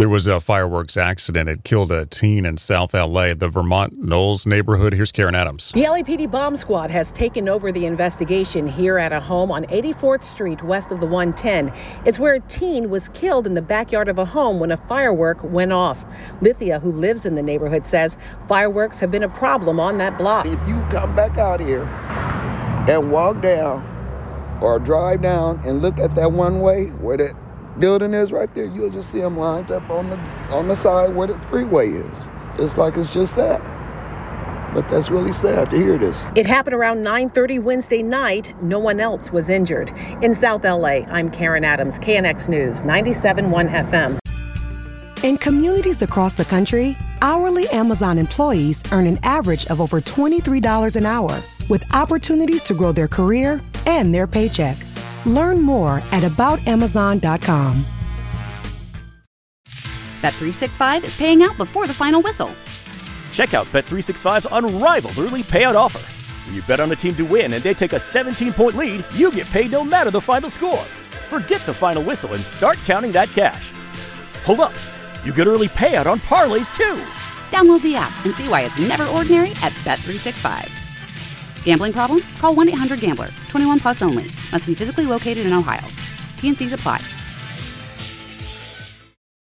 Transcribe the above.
There was a fireworks accident. It killed a teen in South L.A., the Vermont Knolls neighborhood. Here's Karen Adams. The LAPD bomb squad has taken over the investigation here at a home on 84th Street west of the 110. It's where a teen was killed in the backyard of a home when a firework went off. Lithia, who lives in the neighborhood, says fireworks have been a problem on that block. If you come back out here and walk down or drive down and look at that one way where that building is right there, you'll just see them lined up on the side where the freeway is. It's like it's just that. But that's really sad to hear this. It happened around 9:30 Wednesday night. No one else was injured. In South LA, I'm Karen Adams, KNX News, 97.1 FM. In communities across the country, hourly Amazon employees earn an average of over $23 an hour, with opportunities to grow their career and their paycheck. Learn more at aboutamazon.com. Bet365 is paying out before the final whistle. Check out Bet365's unrivaled early payout offer. When you bet on a team to win and they take a 17-point lead, you get paid no matter the final score. Forget the final whistle and start counting that cash. Hold up. You get early payout on parlays, too. Download the app and see why it's never ordinary at Bet365. Gambling problem? Call 1-800-GAMBLER. 21 plus only. Must be physically located in Ohio. T&Cs apply.